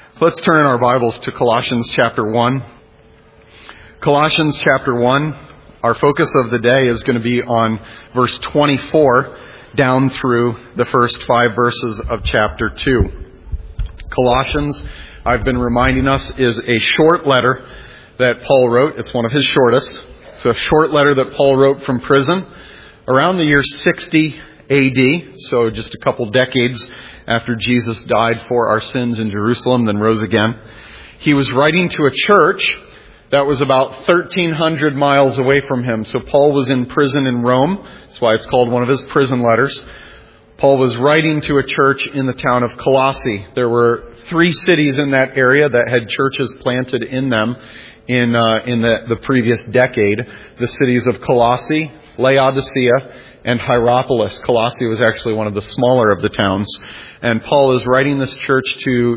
Let's turn in our Bibles to Colossians chapter 1. Colossians chapter 1, our focus of the day is going to be on verse 24 down through the first 5 verses of chapter 2. Colossians, I've been reminding us, is a short letter that Paul wrote. It's one of his shortest. It's a short letter that Paul wrote from prison around the year 60 AD, so just a couple decades after Jesus died for our sins in Jerusalem, then rose again. He was writing to a church that was about 1,300 miles away from him. So Paul was in prison in Rome. That's why it's called one of his prison letters. Paul was writing to a church in the town of Colossae. There were 3 cities in that area that had churches planted in them in the previous decade. The cities of Colossae, Laodicea, and Hierapolis. Colossae was actually one of the smaller of the towns. And Paul is writing to this church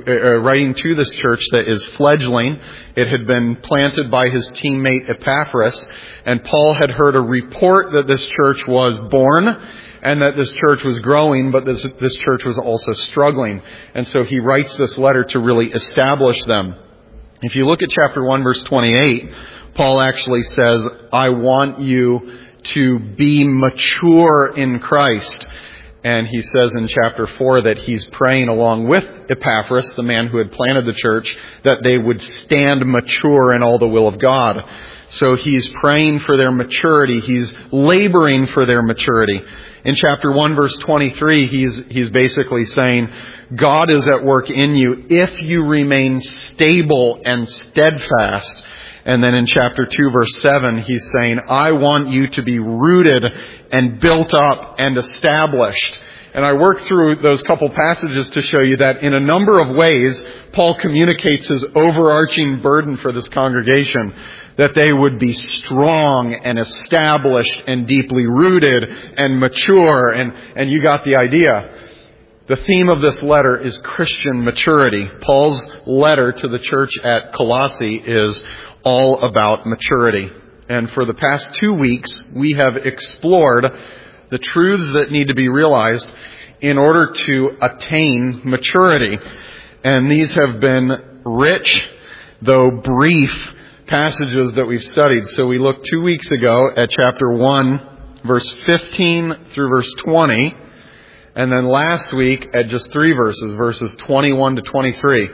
that is fledgling. It had been planted by his teammate Epaphras, and Paul had heard a report that this church was born and that this church was growing, but this church was also struggling. And so he writes this letter to really establish them. If you look at chapter 1, verse 28, Paul actually says, I want you to be mature in Christ. And he says in chapter 4 that he's praying along with Epaphras, the man who had planted the church, that they would stand mature in all the will of God. So he's praying for their maturity. He's laboring for their maturity. In chapter 1, verse 23, he's basically saying, God is at work in you if you remain stable and steadfast. And then in chapter 2, verse 7, he's saying, I want you to be rooted and built up and established. And I worked through those couple passages to show you that in a number of ways, Paul communicates his overarching burden for this congregation, that they would be strong and established and deeply rooted and mature. And you got the idea. The theme of this letter is Christian maturity. Paul's letter to the church at Colossae is all about maturity. And for the past 2 weeks, we have explored the truths that need to be realized in order to attain maturity. And these have been rich, though brief, passages that we've studied. So we looked 2 weeks ago at chapter 1, verse 15 through verse 20. And then last week at just 3 verses 21 to 23.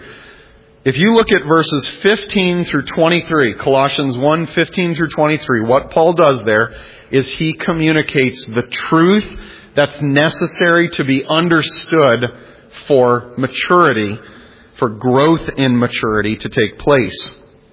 If you look at verses 15 through 23, Colossians 1, 15 through 23, what Paul does there is he communicates the truth that's necessary to be understood for maturity, for growth in maturity to take place.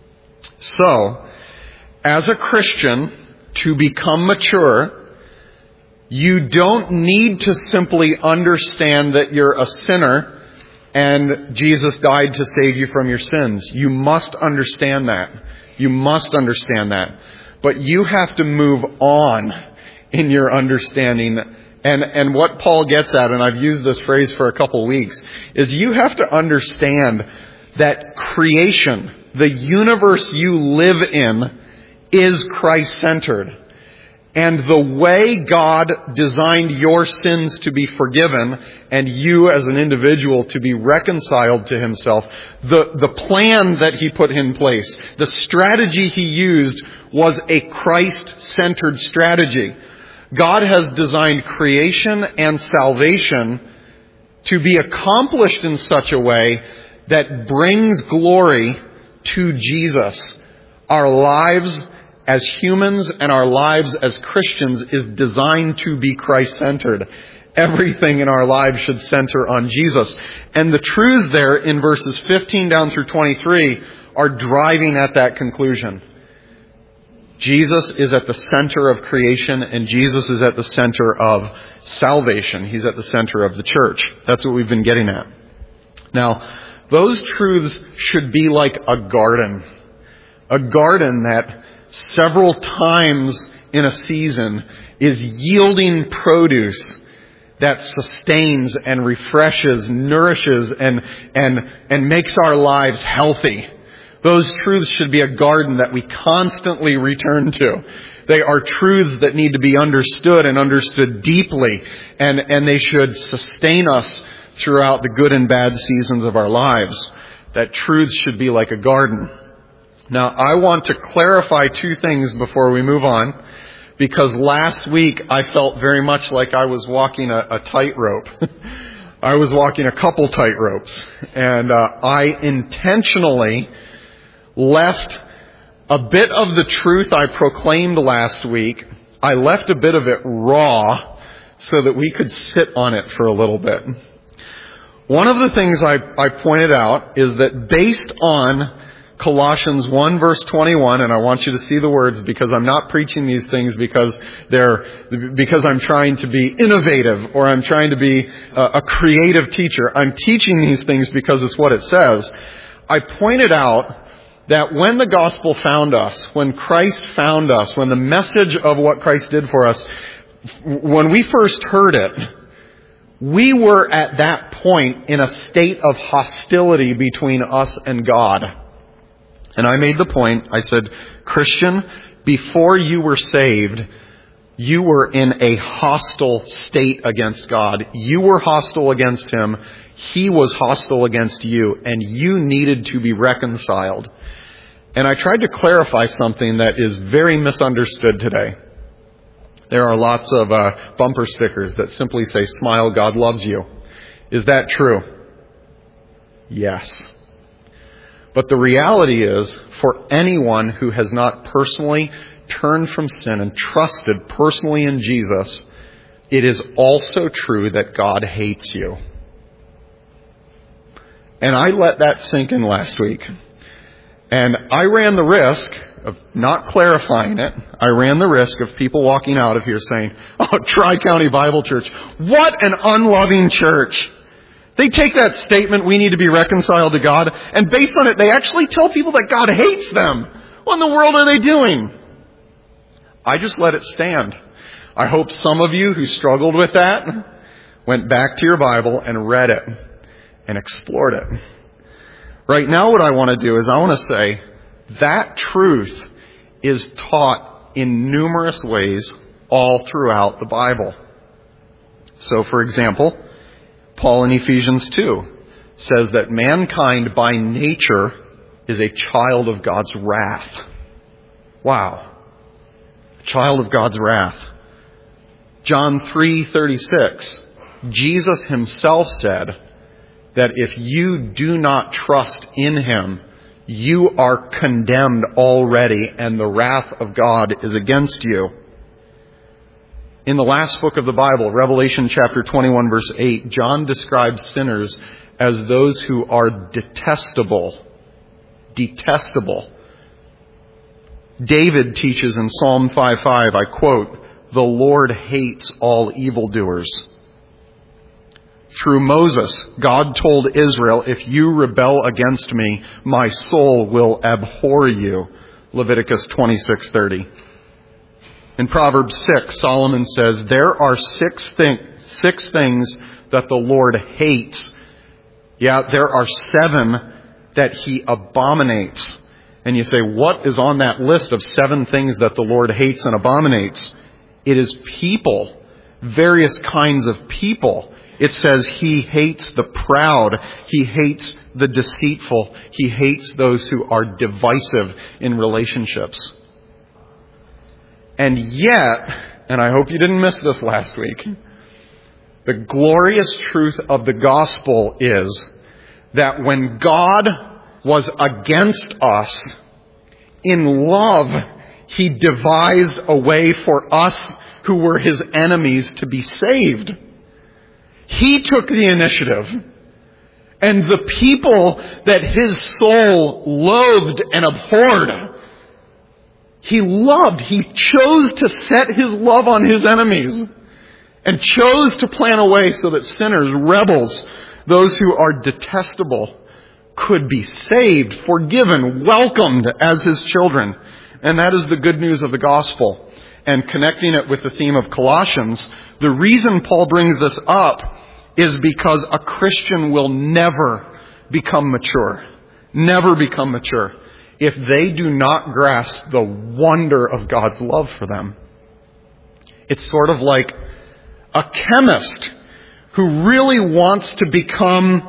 So, as a Christian, to become mature, you don't need to simply understand that you're a sinner and Jesus died to save you from your sins. You must understand that. You must understand that. But you have to move on in your understanding. And what Paul gets at, and I've used this phrase for a couple weeks, is you have to understand that creation, the universe you live in, is Christ-centered. And the way God designed your sins to be forgiven and you as an individual to be reconciled to Himself, the plan that He put in place, the strategy He used was a Christ-centered strategy. God has designed creation and salvation to be accomplished in such a way that brings glory to Jesus. Our lives as humans and our lives as Christians is designed to be Christ-centered. Everything in our lives should center on Jesus. And the truths there in verses 15 down through 23 are driving at that conclusion. Jesus is at the center of creation and Jesus is at the center of salvation. He's at the center of the church. That's what we've been getting at. Now, those truths should be like a garden. A garden that several times in a season is yielding produce that sustains and refreshes, nourishes, and makes our lives healthy. Those truths should be a garden that we constantly return to. They are truths that need to be understood and understood deeply, and they should sustain us throughout the good and bad seasons of our lives. that truth should be like a garden. Now, I want to clarify two things before we move on, because last week I felt very much like I was walking a tightrope. I was walking a couple tightropes, and I intentionally left a bit of the truth I proclaimed last week. I left a bit of it raw so that we could sit on it for a little bit. One of the things I pointed out is that based on Colossians 1 verse 21, and I want you to see the words because I'm not preaching these things because I'm trying to be innovative or I'm trying to be a creative teacher. I'm teaching these things because it's what it says. I pointed out that when the gospel found us, when Christ found us, when the message of what Christ did for us, when we first heard it, we were at that point in a state of hostility between us and God. And I made the point, I said, Christian, before you were saved, you were in a hostile state against God. You were hostile against Him. He was hostile against you, and you needed to be reconciled. And I tried to clarify something that is very misunderstood today. There are lots of bumper stickers that simply say, "Smile, God loves you." Is that true? Yes. But the reality is, for anyone who has not personally turned from sin and trusted personally in Jesus, it is also true that God hates you. And I let that sink in last week. And I ran the risk of not clarifying it. I ran the risk of people walking out of here saying, "Oh, Tri-County Bible Church, what an unloving church." They take that statement, "We need to be reconciled to God," and based on it, they actually tell people that God hates them. What in the world are they doing? I just let it stand. I hope some of you who struggled with that went back to your Bible and read it and explored it. Right now, what I want to do is I want to say that truth is taught in numerous ways all throughout the Bible. So, for example, Paul in Ephesians 2 says that mankind by nature is a child of God's wrath. Wow. Child of God's wrath. John 3:36, Jesus Himself said that if you do not trust in Him, you are condemned already and the wrath of God is against you. In the last book of the Bible, Revelation chapter 21 verse 8, John describes sinners as those who are detestable. Detestable. David teaches in Psalm 5:5, I quote, "The Lord hates all evildoers." Through Moses, God told Israel, "If you rebel against me, my soul will abhor you." Leviticus 26:30. In Proverbs 6, Solomon says, there are six things that the Lord hates. Yeah, there are 7 that He abominates. And you say, what is on that list of 7 things that the Lord hates and abominates? It is people, various kinds of people. It says He hates the proud. He hates the deceitful. He hates those who are divisive in relationships. And yet, and I hope you didn't miss this last week, the glorious truth of the gospel is that when God was against us, in love, He devised a way for us who were His enemies to be saved. He took the initiative. And the people that His soul loathed and abhorred, He loved. He chose to set His love on His enemies and chose to plan a way so that sinners, rebels, those who are detestable, could be saved, forgiven, welcomed as His children. And that is the good news of the gospel. And connecting it with the theme of Colossians, the reason Paul brings this up is because a Christian will never become mature. Never become mature if they do not grasp the wonder of God's love for them. It's sort of like a chemist who really wants to become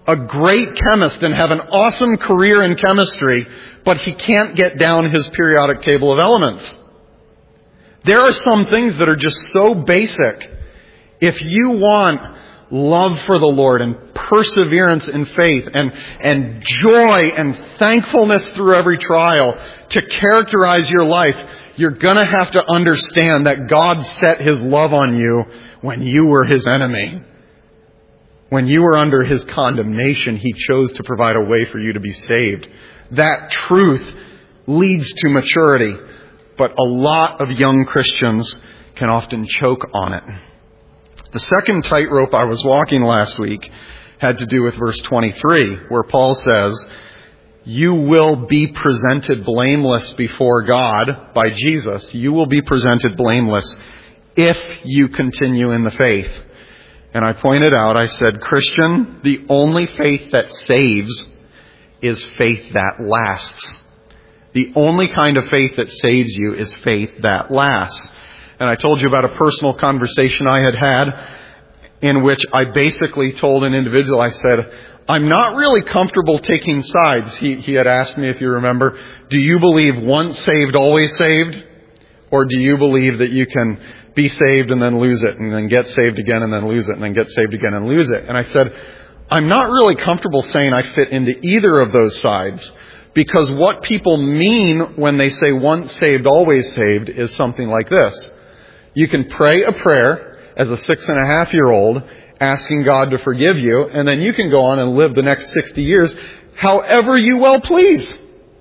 a great chemist and have an awesome career in chemistry, but he can't get down his periodic table of elements. There are some things that are just so basic. If you want love for the Lord and perseverance in faith and joy and thankfulness through every trial to characterize your life, you're going to have to understand that God set His love on you when you were His enemy. When you were under His condemnation, He chose to provide a way for you to be saved. That truth leads to maturity, but a lot of young Christians can often choke on it. The second tightrope I was walking last week had to do with verse 23, where Paul says, you will be presented blameless before God by Jesus. You will be presented blameless if you continue in the faith. And I pointed out, I said, Christian, the only faith that saves is faith that lasts. The only kind of faith that saves you is faith that lasts. And I told you about a personal conversation I had in which I basically told an individual, I said, I'm not really comfortable taking sides. He had asked me, if you remember, do you believe once saved, always saved? Or do you believe that you can be saved and then lose it, and then get saved again and then lose it, and then get saved again and lose it? And I said, I'm not really comfortable saying I fit into either of those sides, because what people mean when they say once saved, always saved is something like this. You can pray a prayer as a 6.5-year-old asking God to forgive you, and then you can go on and live the next 60 years however you well please.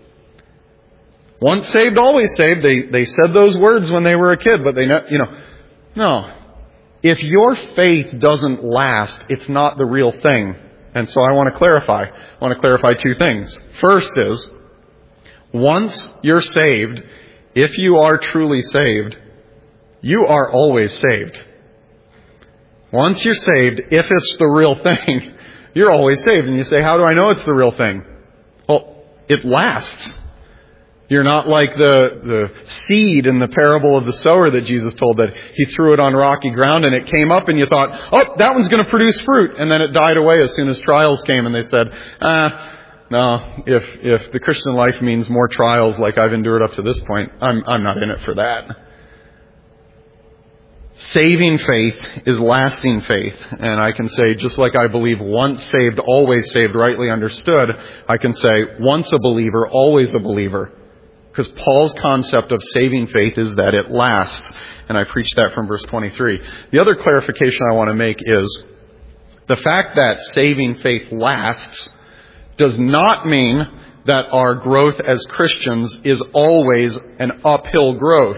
Once saved, always saved. They said those words when they were a kid, but no. If your faith doesn't last, it's not the real thing. And so I want to clarify. I want to clarify two things. First is, once you're saved, if you are truly saved, you are always saved. Once you're saved, if it's the real thing, you're always saved. And you say, how do I know it's the real thing? Well, it lasts. You're not like the seed in the parable of the sower that Jesus told, that He threw it on rocky ground and it came up and you thought, oh, that one's going to produce fruit. And then it died away as soon as trials came, and they said, no, if the Christian life means more trials like I've endured up to this point, I'm not in it for that. Saving faith is lasting faith. And I can say, just like I believe once saved, always saved, rightly understood, I can say once a believer, always a believer. Because Paul's concept of saving faith is that it lasts. And I preached that from verse 23. The other clarification I want to make is the fact that saving faith lasts does not mean that our growth as Christians is always an uphill growth.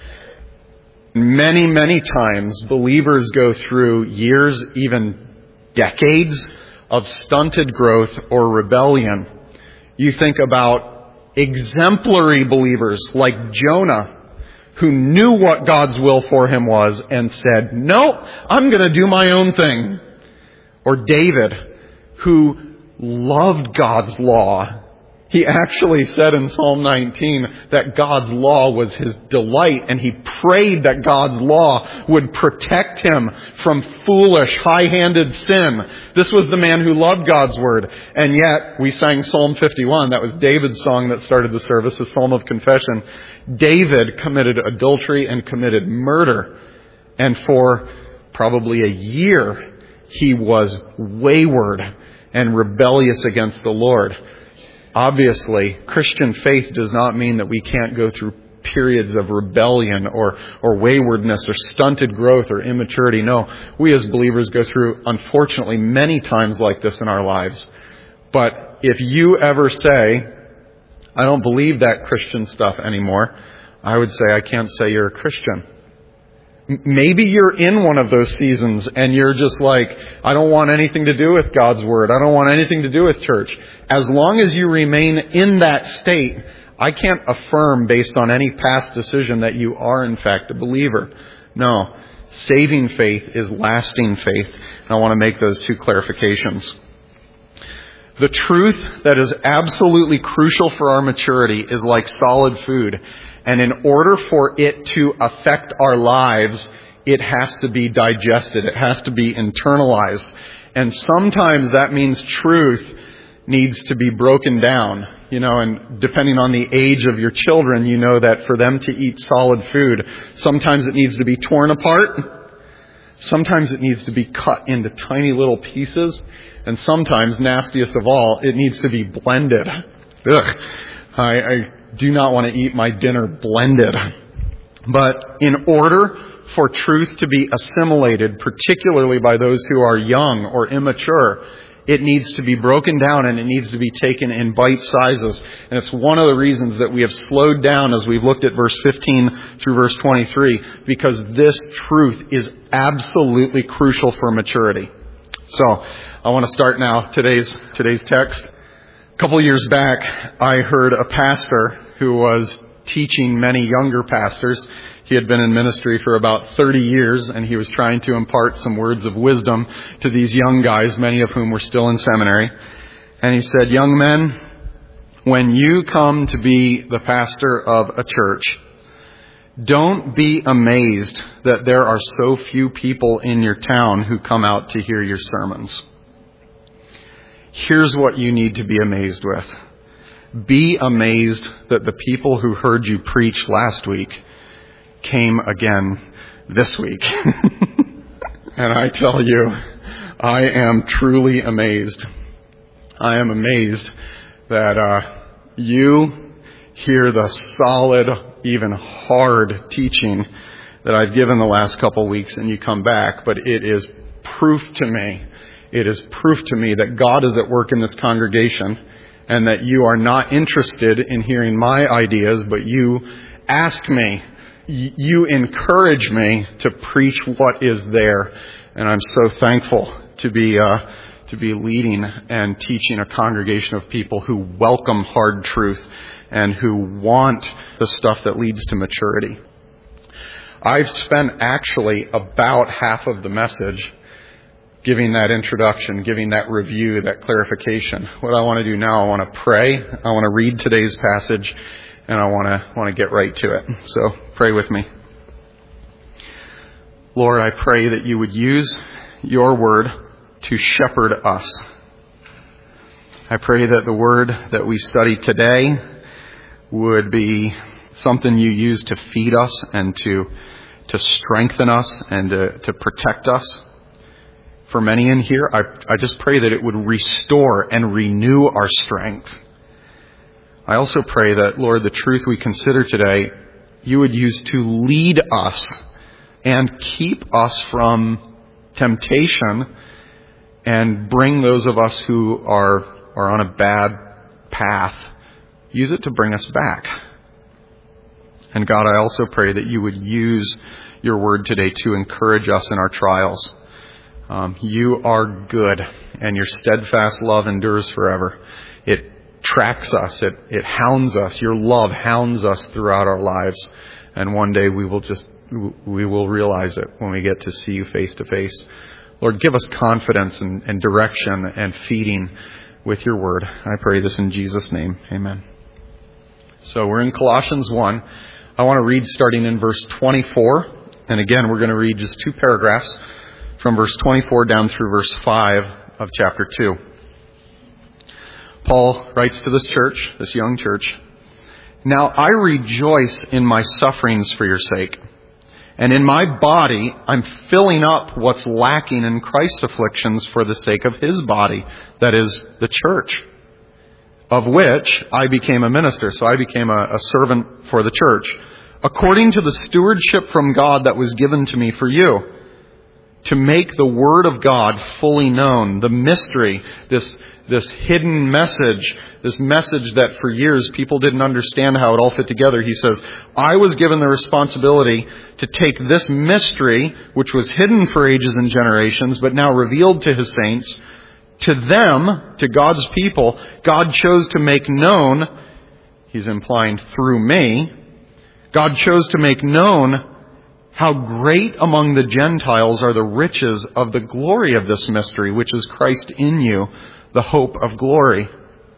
Many, many times believers go through years, even decades, of stunted growth or rebellion. You think about exemplary believers like Jonah, who knew what God's will for him was and said, no, I'm going to do my own thing. Or David, who loved God's law. He actually said in Psalm 19 that God's law was his delight, and he prayed that God's law would protect him from foolish, high-handed sin. This was the man who loved God's word. And yet, we sang Psalm 51. That was David's song that started the service, a psalm of confession. David committed adultery and committed murder. And for probably a year, he was wayward and rebellious against the Lord. Obviously, Christian faith does not mean that we can't go through periods of rebellion or waywardness or stunted growth or immaturity. No, we as believers go through, unfortunately, many times like this in our lives. But if you ever say, I don't believe that Christian stuff anymore, I would say, I can't say you're a Christian. Maybe you're in one of those seasons and you're just like, I don't want anything to do with God's word. I don't want anything to do with church. As long as you remain in that state, I can't affirm based on any past decision that you are in fact a believer. No, saving faith is lasting faith. And I want to make those two clarifications. The truth that is absolutely crucial for our maturity is like solid food. And in order for it to affect our lives, it has to be digested. It has to be internalized. And sometimes that means truth needs to be broken down. And depending on the age of your children, you know that for them to eat solid food, sometimes it needs to be torn apart. Sometimes it needs to be cut into tiny little pieces. And sometimes, nastiest of all, it needs to be blended. Ugh. I do not want to eat my dinner blended. But in order for truth to be assimilated, particularly by those who are young or immature, it needs to be broken down and it needs to be taken in bite sizes. And it's one of the reasons that we have slowed down as we've looked at verse 15 through verse 23, because this truth is absolutely crucial for maturity. So I want to start now today's text. A couple years back, I heard a pastor who was teaching many younger pastors. He had been in ministry for about 30 years, and he was trying to impart some words of wisdom to these young guys, many of whom were still in seminary. And he said, "Young men, when you come to be the pastor of a church, don't be amazed that there are so few people in your town who come out to hear your sermons. Here's what you need to be amazed with. Be amazed that the people who heard you preach last week came again this week." And I tell you, I am truly amazed. I am amazed that you hear the solid, even hard teaching that I've given the last couple of weeks and you come back. But it is proof to me that God is at work in this congregation, and that you are not interested in hearing my ideas, but you ask me, you encourage me to preach what is there. And I'm so thankful to be leading and teaching a congregation of people who welcome hard truth and who want the stuff that leads to maturity. I've spent actually about half of the message giving that introduction, giving that review, that clarification. What I want to do now, I want to pray. I want to read today's passage, and I want to get right to it. So pray with me. Lord, I pray that you would use your word to shepherd us. I pray that the word that we study today would be something you use to feed us and to strengthen us and to protect us. For many in here, I just pray that it would restore and renew our strength. I also pray that, Lord, the truth we consider today, you would use to lead us and keep us from temptation and bring those of us who are on a bad path, use it to bring us back. And God, I also pray that you would use your word today to encourage us in our trials. You are good, and your steadfast love endures forever. It tracks us. It hounds us. Your love hounds us throughout our lives. And one day we will realize it when we get to see you face to face. Lord, give us confidence and direction and feeding with your word. I pray this in Jesus' name. Amen. So we're in Colossians 1. I want to read starting in verse 24. And again, we're going to read just two paragraphs from verse 24 down through verse 5 of chapter 2. Paul writes to this church, this young church, "Now I rejoice in my sufferings for your sake. And in my body, I'm filling up what's lacking in Christ's afflictions for the sake of his body, that is, the church, of which I became a minister." So I became a servant for the church, "according to the stewardship from God that was given to me for you, to make the word of God fully known," the mystery, this hidden message, this message that for years people didn't understand how it all fit together. He says, I was given the responsibility to take this mystery, which was hidden for ages and generations, but now revealed to his saints, to them, to God's people, God chose to make known, he's implying through me, God chose to make known how great among the Gentiles are the riches of the glory of this mystery, which is Christ in you, the hope of glory.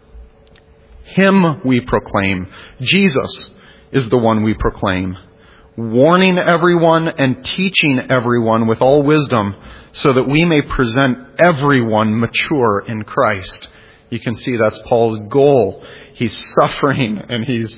Him we proclaim. Jesus is the one we proclaim, warning everyone and teaching everyone with all wisdom, so that we may present everyone mature in Christ. You can see that's Paul's goal. He's suffering and he's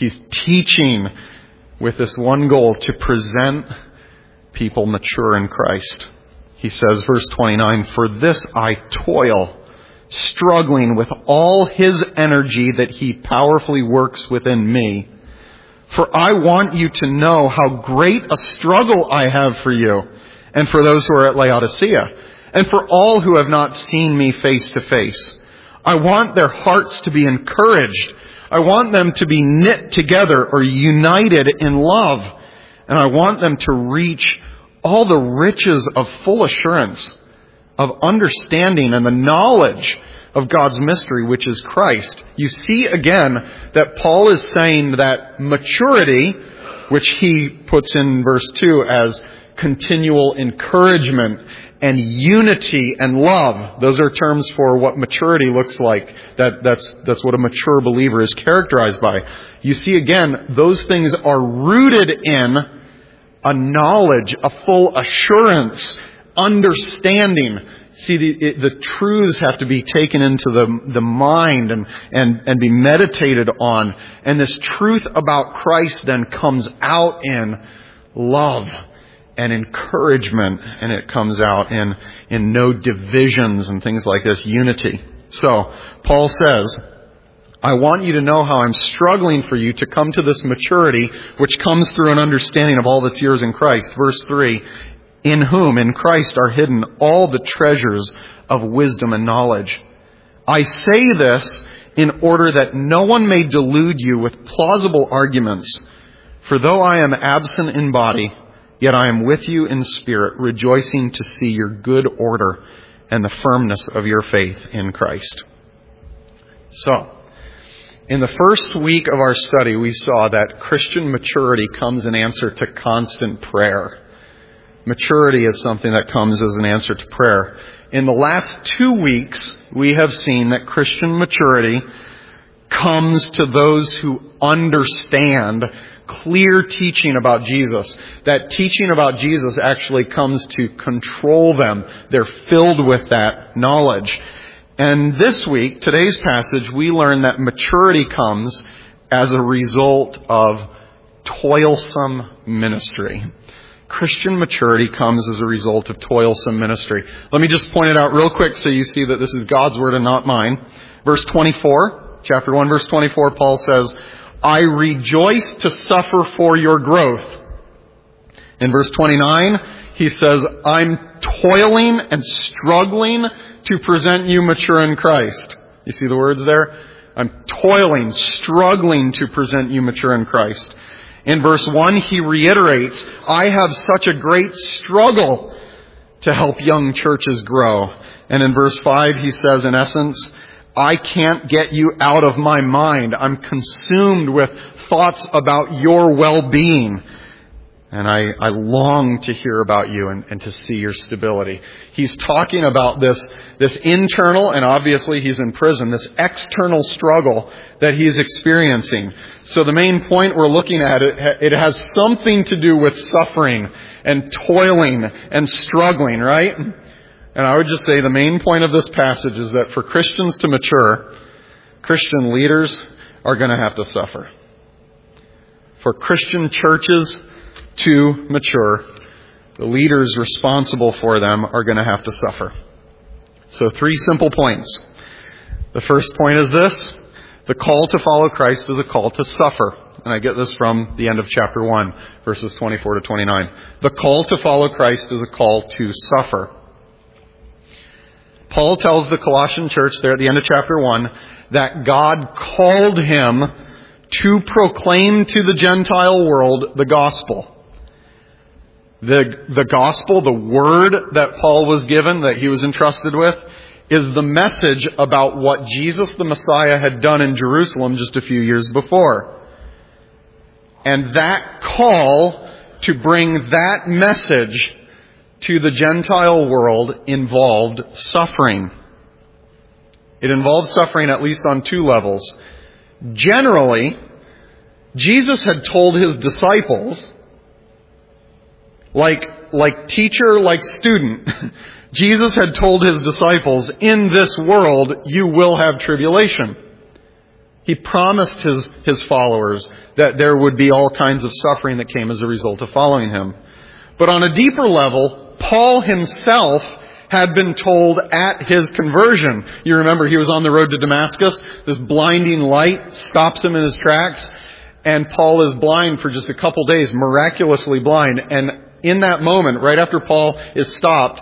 teaching with this one goal, to present people mature in Christ. He says, verse 29, "For this I toil, struggling with all His energy that He powerfully works within me. For I want you to know how great a struggle I have for you, and for those who are at Laodicea, and for all who have not seen me face to face. I want their hearts to be encouraged. I want them to be knit together or united in love. And I want them to reach all the riches of full assurance, of understanding and the knowledge of God's mystery, which is Christ." You see again that Paul is saying that maturity, which he puts in verse 2 as continual encouragement and unity and love. Those are terms for what maturity looks like. That's what a mature believer is characterized by. You see again, those things are rooted in a knowledge, a full assurance, understanding. See, the truths have to be taken into the mind and be meditated on. And this truth about Christ then comes out in love and encouragement, and it comes out in no divisions and things like this, unity. So, Paul says, "I want you to know how I'm struggling for you to come to this maturity, which comes through an understanding of all that's yours in Christ." Verse 3, "In whom, in Christ, are hidden all the treasures of wisdom and knowledge. I say this in order that no one may delude you with plausible arguments. For though I am absent in body, yet I am with you in spirit, rejoicing to see your good order and the firmness of your faith in Christ." So, in the first week of our study, we saw that Christian maturity comes in answer to constant prayer. Maturity is something that comes as an answer to prayer. In the last 2 weeks, we have seen that Christian maturity comes to those who understand clear teaching about Jesus. That teaching about Jesus actually comes to control them. They're filled with that knowledge. And this week, today's passage, we learn that maturity comes as a result of toilsome ministry. Christian maturity comes as a result of toilsome ministry. Let me just point it out real quick so you see that this is God's word and not mine. Verse 24, chapter 1, verse 24, Paul says, "I rejoice to suffer for your growth." In verse 29, he says, "I'm toiling and struggling to present you mature in Christ." You see the words there? I'm toiling, struggling to present you mature in Christ. In verse 1, he reiterates, "I have such a great struggle to help young churches grow." And in verse 5, he says, in essence, "I can't get you out of my mind. I'm consumed with thoughts about your well-being. And I long to hear about you and to see your stability." He's talking about this internal, and obviously he's in prison, this external struggle that he's experiencing. So the main point we're looking at, it has something to do with suffering and toiling and struggling, right? And I would just say the main point of this passage is that for Christians to mature, Christian leaders are going to have to suffer. For Christian churches to mature, the leaders responsible for them are going to have to suffer. So 3 simple points. The first point is this: the call to follow Christ is a call to suffer. And I get this from the end of chapter 1, verses 24 to 29. The call to follow Christ is a call to suffer. Paul tells the Colossian church there at the end of chapter 1 that God called him to proclaim to the Gentile world the gospel. The gospel, the word that Paul was given, that he was entrusted with, is the message about what Jesus the Messiah had done in Jerusalem just a few years before. And that call to bring that message to the Gentile world involved suffering. It involved suffering at least on 2 levels. Generally, Jesus had told his disciples, like like teacher, like student. Jesus had told his disciples, in this world you will have tribulation. He promised his followers that there would be all kinds of suffering that came as a result of following him. But on a deeper level, Paul himself had been told at his conversion. You remember he was on the road to Damascus. This blinding light stops him in his tracks. And Paul is blind for just a couple days, miraculously blind. And in that moment, right after Paul is stopped,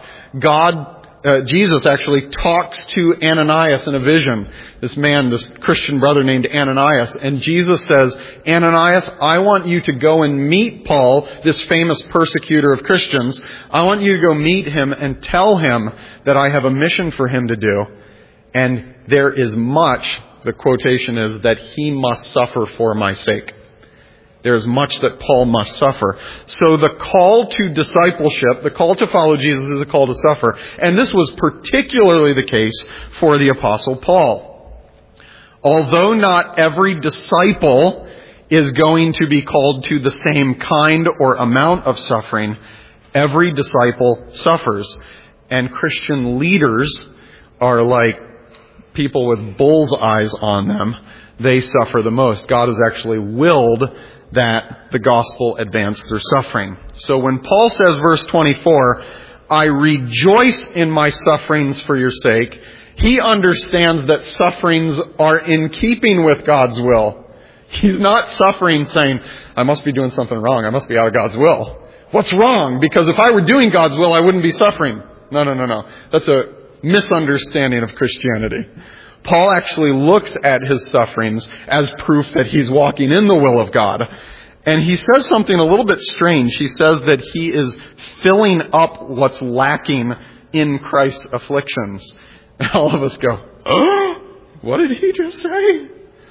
Jesus actually talks to Ananias in a vision. This man, this Christian brother named Ananias. And Jesus says, Ananias, I want you to go and meet Paul, this famous persecutor of Christians. I want you to go meet him and tell him that I have a mission for him to do. And there is much, the quotation is, that he must suffer for my sake. There is much that Paul must suffer. So the call to discipleship, the call to follow Jesus is a call to suffer. And this was particularly the case for the Apostle Paul. Although not every disciple is going to be called to the same kind or amount of suffering, every disciple suffers. And Christian leaders are like people with bull's eyes on them. They suffer the most. God has actually willed that the gospel advance through suffering. So when Paul says, verse 24, I rejoice in my sufferings for your sake, he understands that sufferings are in keeping with God's will. He's not suffering saying, I must be doing something wrong. I must be out of God's will. What's wrong? Because if I were doing God's will, I wouldn't be suffering. No. That's a misunderstanding of Christianity. Paul actually looks at his sufferings as proof that he's walking in the will of God. And he says something a little bit strange. He says that he is filling up what's lacking in Christ's afflictions. And all of us go, oh, what did he just say?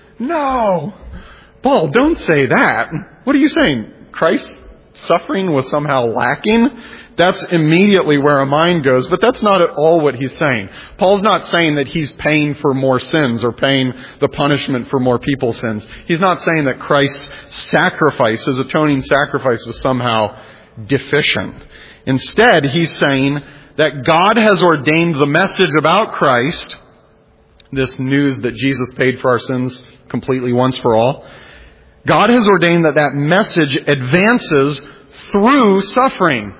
No. Paul, don't say that. What are you saying? Christ's suffering was somehow lacking? That's immediately where our mind goes, but that's not at all what he's saying. Paul's not saying that he's paying for more sins or paying the punishment for more people's sins. He's not saying that Christ's sacrifice, his atoning sacrifice, was somehow deficient. Instead, he's saying that God has ordained the message about Christ, this news that Jesus paid for our sins completely once for all. God has ordained that that message advances through suffering.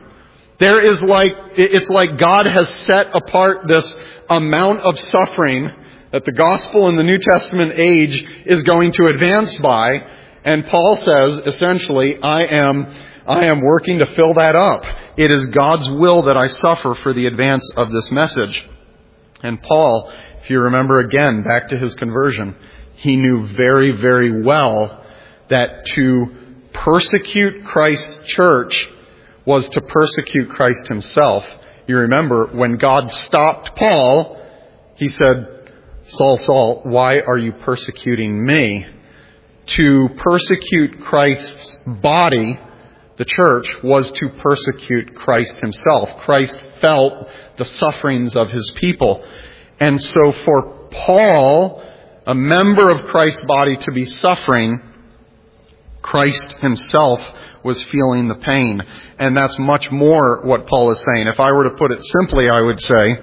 It's like God has set apart this amount of suffering that the gospel in the New Testament age is going to advance by. And Paul says, essentially, I am working to fill that up. It is God's will that I suffer for the advance of this message. And Paul, if you remember again, back to his conversion, he knew very, very well that to persecute Christ's church was to persecute Christ himself. You remember, when God stopped Paul, he said, Saul, Saul, why are you persecuting me? To persecute Christ's body, the church, was to persecute Christ himself. Christ felt the sufferings of his people. And so for Paul, a member of Christ's body, to be suffering, Christ himself was feeling the pain. And that's much more what Paul is saying. If I were to put it simply, I would say,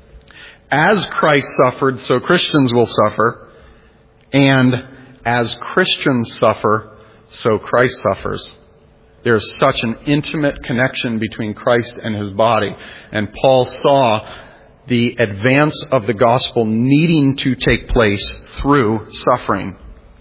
as Christ suffered, so Christians will suffer. And as Christians suffer, so Christ suffers. There's such an intimate connection between Christ and his body. And Paul saw the advance of the gospel needing to take place through suffering.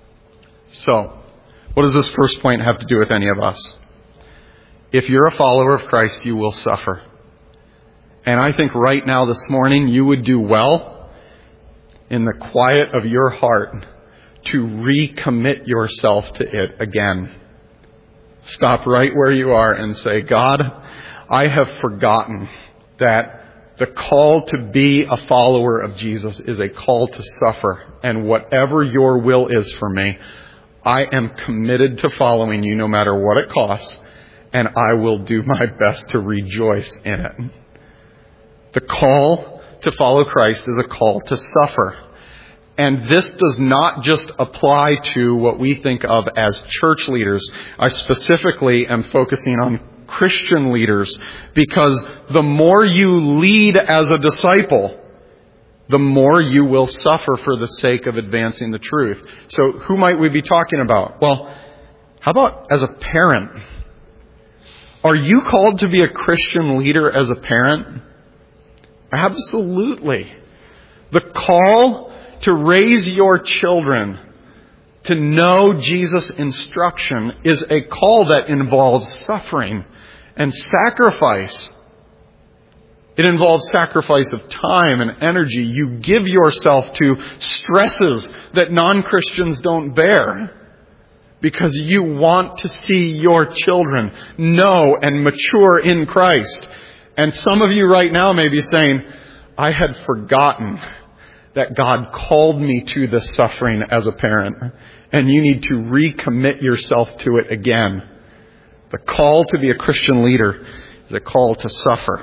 So, what does this first point have to do with any of us? If you're a follower of Christ, you will suffer. And I think right now this morning you would do well in the quiet of your heart to recommit yourself to it again. Stop right where you are and say, God, I have forgotten that the call to be a follower of Jesus is a call to suffer. And whatever your will is for me, I am committed to following you no matter what it costs, and I will do my best to rejoice in it. The call to follow Christ is a call to suffer. And this does not just apply to what we think of as church leaders. I specifically am focusing on Christian leaders, because the more you lead as a disciple, the more you will suffer for the sake of advancing the truth. So who might we be talking about? Well, how about as a parent? Are you called to be a Christian leader as a parent? Absolutely. The call to raise your children to know Jesus' instruction is a call that involves suffering and sacrifice. It involves sacrifice of time and energy. You give yourself to stresses that non-Christians don't bear because you want to see your children know and mature in Christ. And some of you right now may be saying, I had forgotten that God called me to this suffering as a parent, and you need to recommit yourself to it again. The call to be a Christian leader is a call to suffer.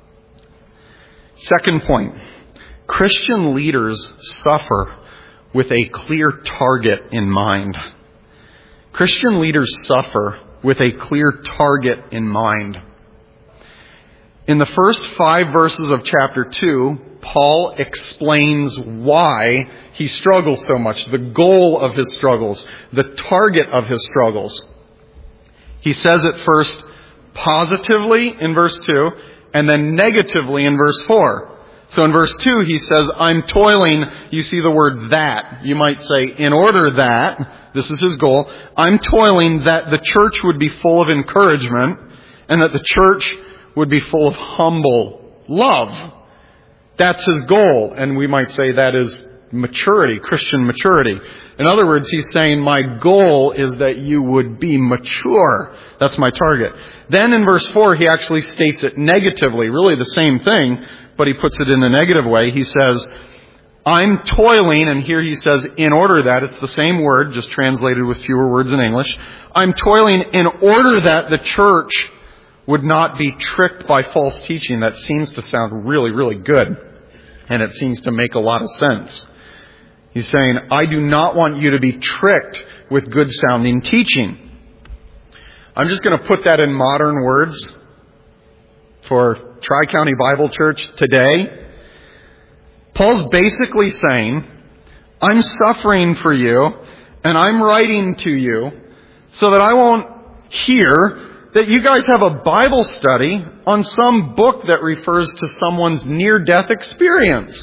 Second point, Christian leaders suffer with a clear target in mind. Christian leaders suffer with a clear target in mind. In the first 5 verses of chapter 2, Paul explains why he struggles so much, the goal of his struggles, the target of his struggles. He says it first positively in verse 2, and then negatively in verse 4. So in verse 2 he says, I'm toiling, you see the word that. You might say, in order that, this is his goal, I'm toiling that the church would be full of encouragement, and that the church would be full of humble love. That's his goal, and we might say that is maturity, Christian maturity. In other words, he's saying, my goal is that you would be mature. That's my target. Then in verse 4, he actually states it negatively, really the same thing, but he puts it in a negative way. He says, I'm toiling, and here he says, in order that, it's the same word, just translated with fewer words in English. I'm toiling in order that the church would not be tricked by false teaching. That seems to sound really, really good. And it seems to make a lot of sense. He's saying, I do not want you to be tricked with good sounding teaching. I'm just going to put that in modern words for Tri-County Bible Church today. Paul's basically saying, I'm suffering for you and I'm writing to you so that I won't hear that you guys have a Bible study on some book that refers to someone's near-death experience.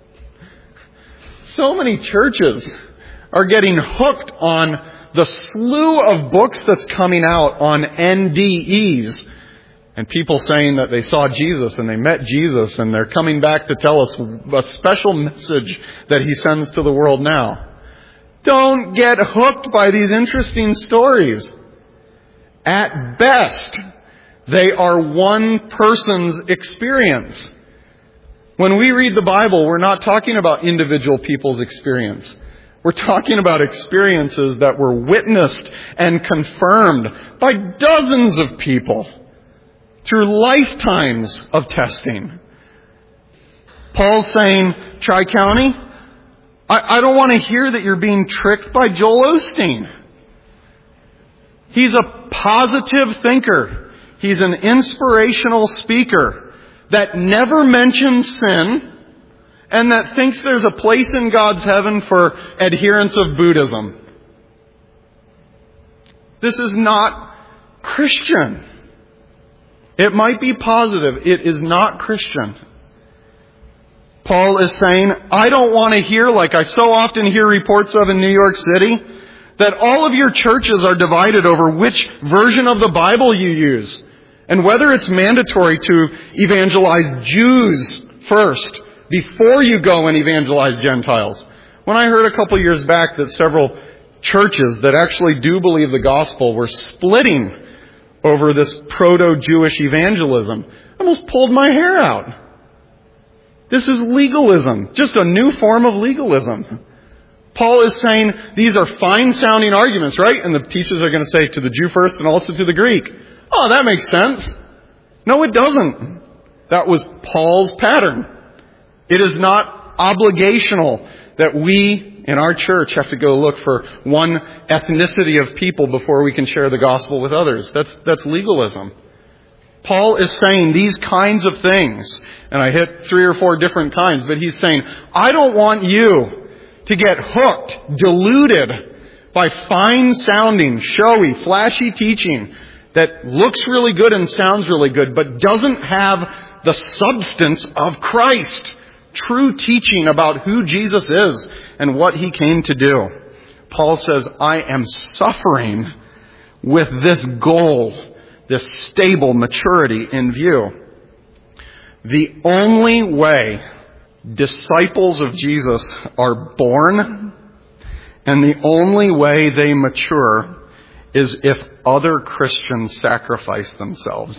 So many churches are getting hooked on the slew of books that's coming out on NDEs. And people saying that they saw Jesus and they met Jesus and they're coming back to tell us a special message that he sends to the world now. Don't get hooked by these interesting stories. At best, they are one person's experience. When we read the Bible, we're not talking about individual people's experience. We're talking about experiences that were witnessed and confirmed by dozens of people through lifetimes of testing. Paul's saying, Tri-County, I don't want to hear that you're being tricked by Joel Osteen. He's a positive thinker. He's an inspirational speaker that never mentions sin and that thinks there's a place in God's heaven for adherents of Buddhism. This is not Christian. It might be positive. It is not Christian. Paul is saying, I don't want to hear, like I so often hear reports of in New York City, that all of your churches are divided over which version of the Bible you use, and whether it's mandatory to evangelize Jews first before you go and evangelize Gentiles. When I heard a couple years back that several churches that actually do believe the gospel were splitting over this proto-Jewish evangelism, I almost pulled my hair out. This is legalism, just a new form of legalism. Paul is saying these are fine-sounding arguments, right? And the teachers are going to say to the Jew first and also to the Greek. Oh, that makes sense. No, it doesn't. That was Paul's pattern. It is not obligational that we in our church have to go look for one ethnicity of people before we can share the gospel with others. That's legalism. Paul is saying these kinds of things, and I hit 3 or 4 different kinds, but he's saying, I don't want you to get hooked, deluded by fine-sounding, showy, flashy teaching that looks really good and sounds really good, but doesn't have the substance of Christ. True teaching about who Jesus is and what He came to do. Paul says, I am suffering with this goal, this stable maturity in view. The only way disciples of Jesus are born, and the only way they mature, is if other Christians sacrifice themselves.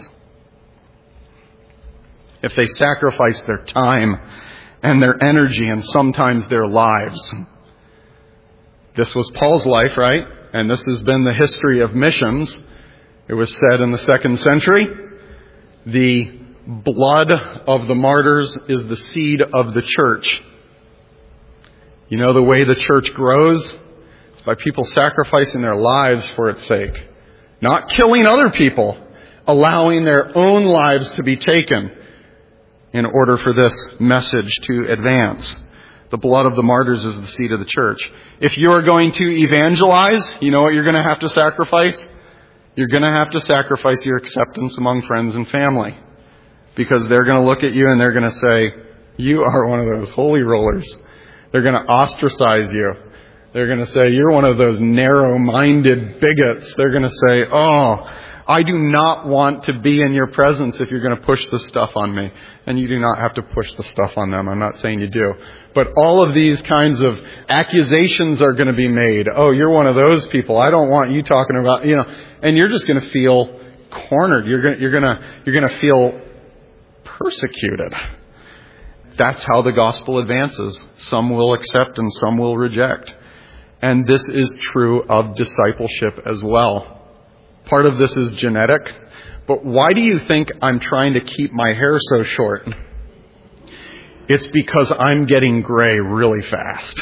If they sacrifice their time and their energy and sometimes their lives. This was Paul's life, right? And this has been the history of missions. It was said in the 2nd century, the blood of the martyrs is the seed of the church. You know the way the church grows? It's by people sacrificing their lives for its sake. Not killing other people, allowing their own lives to be taken in order for this message to advance. The blood of the martyrs is the seed of the church. If you are going to evangelize, you know what you're going to have to sacrifice? You're going to have to sacrifice your acceptance among friends and family. Because they're going to look at you and they're going to say, you are one of those holy rollers. They're going to ostracize you. They're going to say, you're one of those narrow-minded bigots. They're going to say, oh, I do not want to be in your presence if you're going to push this stuff on me. And you do not have to push the stuff on them. I'm not saying you do. But all of these kinds of accusations are going to be made. Oh, you're one of those people. I don't want you talking about, and you're just going to feel cornered. You're going to feel persecuted. That's how the gospel advances. Some will accept and some will reject. And this is true of discipleship as well. Part of this is genetic. But why do you think I'm trying to keep my hair so short? It's because I'm getting gray really fast.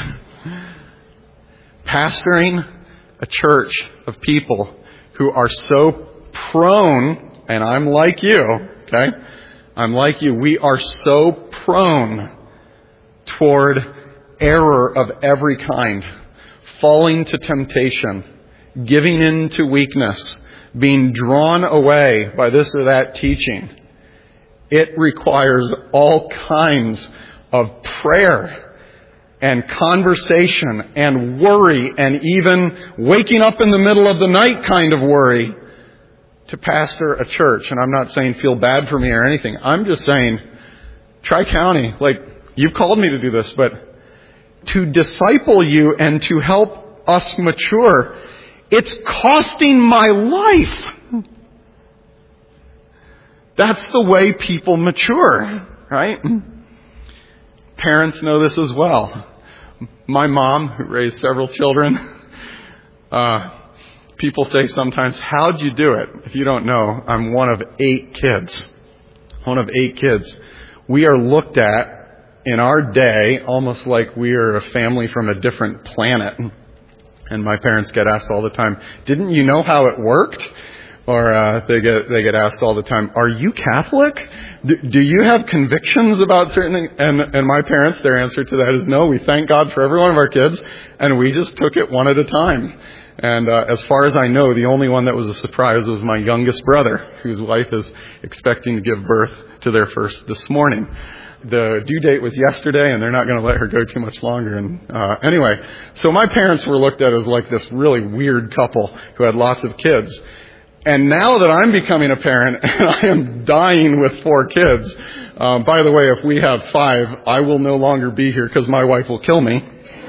Pastoring a church of people who are so prone, and I'm like you, okay? I'm like you. We are so prone toward error of every kind. Falling to temptation, giving in to weakness, being drawn away by this or that teaching. It requires all kinds of prayer and conversation and worry and even waking up in the middle of the night kind of worry to pastor a church. And I'm not saying feel bad for me or anything. I'm just saying, Tri-County, you've called me to do this, but to disciple you and to help us mature, it's costing my life. That's the way people mature, right? Parents know this as well. My mom, who raised several children, people say sometimes, how'd you do it? If you don't know, I'm one of 8 kids. One of 8 kids. We are looked at in our day almost like we are a family from a different planet. And my parents get asked all the time, didn't you know how it worked? Or they get asked all the time, are you Catholic? Do you have convictions about certain things? And my parents, their answer to that is no, we thank God for every one of our kids, and we just took it one at a time. And as far as I know, the only one that was a surprise was my youngest brother, whose wife is expecting to give birth to their first this morning. The due date was yesterday, and they're not going to let her go too much longer. And anyway, so my parents were looked at as like this really weird couple who had lots of kids. And now that I'm becoming a parent, and I am dying with 4 kids, by the way, if we have 5, I will no longer be here because my wife will kill me.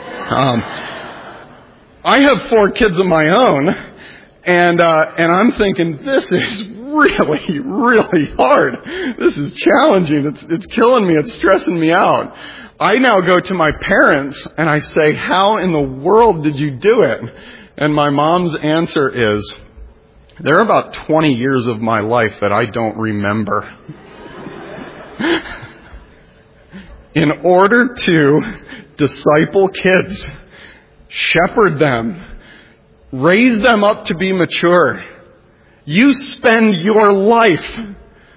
I have 4 kids of my own, and I'm thinking, this is really, really hard. This is challenging. It's killing me. It's stressing me out. I now go to my parents and I say, how in the world did you do it? And my mom's answer is, there are about 20 years of my life that I don't remember. In order to disciple kids, shepherd them, raise them up to be mature, you spend your life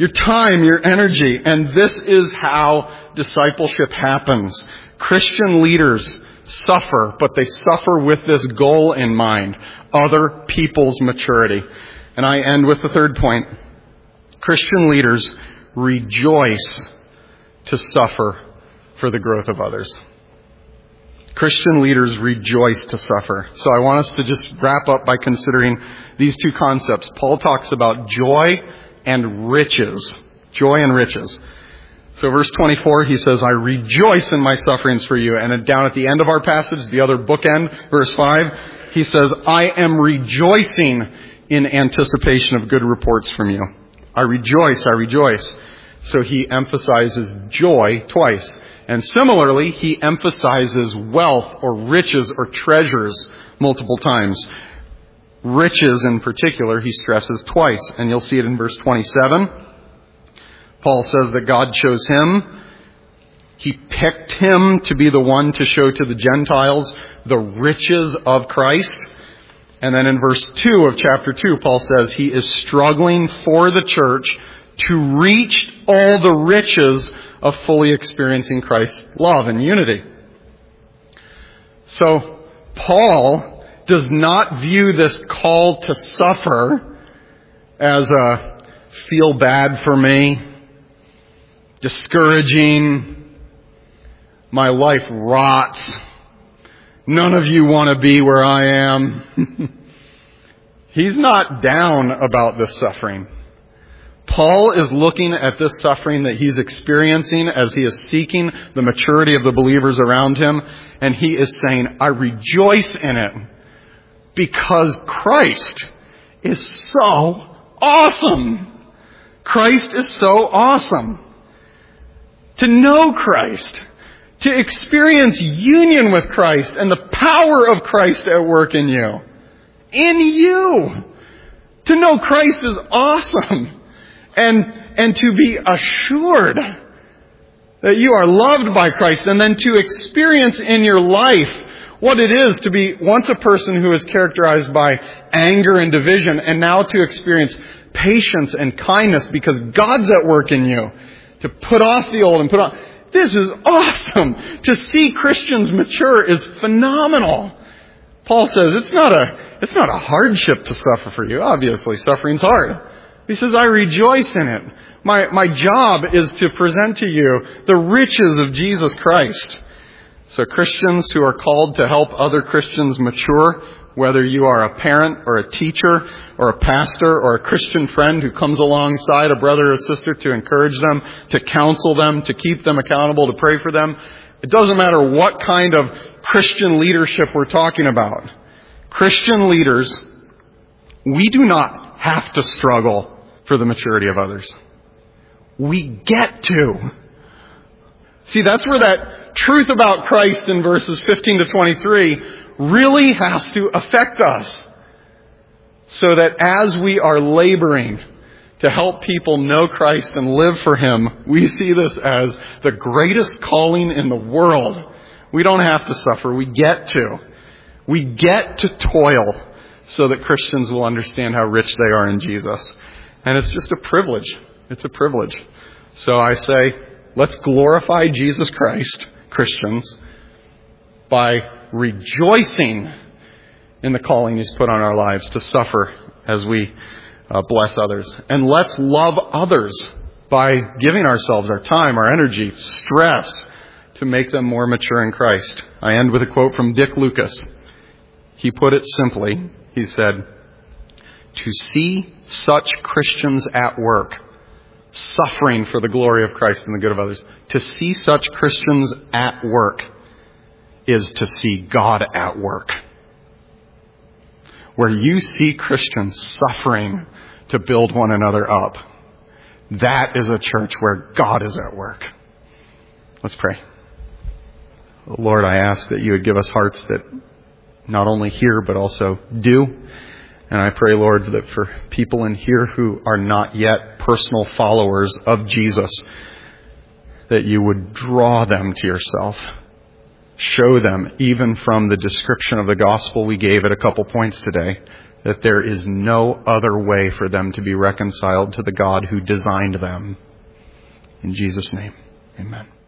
your time, your energy. And this is how discipleship happens. Christian leaders suffer, but they suffer with this goal in mind, other people's maturity. And I end with the third point. Christian leaders rejoice to suffer for the growth of others. Christian leaders rejoice to suffer. So I want us to just wrap up by considering these two concepts. Paul talks about joy and riches. Joy and riches. So verse 24, he says, I rejoice in my sufferings for you. And then down at the end of our passage, the other bookend, verse 5, he says, I am rejoicing in anticipation of good reports from you. I rejoice, I rejoice. So he emphasizes joy twice. And similarly, he emphasizes wealth or riches or treasures multiple times. Riches in particular, he stresses twice. And you'll see it in verse 27. Paul says that God chose him. He picked him to be the one to show to the Gentiles the riches of Christ. And then in verse 2 of chapter 2, Paul says he is struggling for the church to reach all the riches of fully experiencing Christ's love and unity. So Paul does not view this call to suffer as a feel bad for me, discouraging, my life rots, none of you want to be where I am. He's not down about this suffering. Paul is looking at this suffering that he's experiencing as he is seeking the maturity of the believers around him, and he is saying, I rejoice in it because Christ is so awesome. Christ is so awesome. To know Christ, to experience union with Christ and the power of Christ at work in you. In you. To know Christ is awesome. And to be assured that you are loved by Christ, and then to experience in your life what it is to be once a person who is characterized by anger and division, and now to experience patience and kindness because God's at work in you. To put off the old and put on. This is awesome. To see Christians mature is phenomenal. Paul says it's not a hardship to suffer for you. Obviously, suffering's hard. He says, I rejoice in it. My job is to present to you the riches of Jesus Christ. So Christians who are called to help other Christians mature, whether you are a parent or a teacher or a pastor or a Christian friend who comes alongside a brother or sister to encourage them, to counsel them, to keep them accountable, to pray for them. It doesn't matter what kind of Christian leadership we're talking about. Christian leaders, we do not have to struggle for the maturity of others. We get to. See, that's where that truth about Christ in verses 15 to 23 really has to affect us. So that as we are laboring to help people know Christ and live for Him, we see this as the greatest calling in the world. We don't have to suffer. We get to. We get to toil so that Christians will understand how rich they are in Jesus. And it's just a privilege. It's a privilege. So I say, let's glorify Jesus Christ, Christians, by rejoicing in the calling He's put on our lives to suffer as we bless others. And let's love others by giving ourselves our time, our energy, stress to make them more mature in Christ. I end with a quote from Dick Lucas. He put it simply. He said, to see such Christians at work, suffering for the glory of Christ and the good of others, to see such Christians at work is to see God at work. Where you see Christians suffering to build one another up, that is a church where God is at work. Let's pray. Lord, I ask that you would give us hearts that not only hear but also do. And I pray, Lord, that for people in here who are not yet personal followers of Jesus, that you would draw them to yourself. Show them, even from the description of the gospel we gave at a couple points today, that there is no other way for them to be reconciled to the God who designed them. In Jesus' name, amen.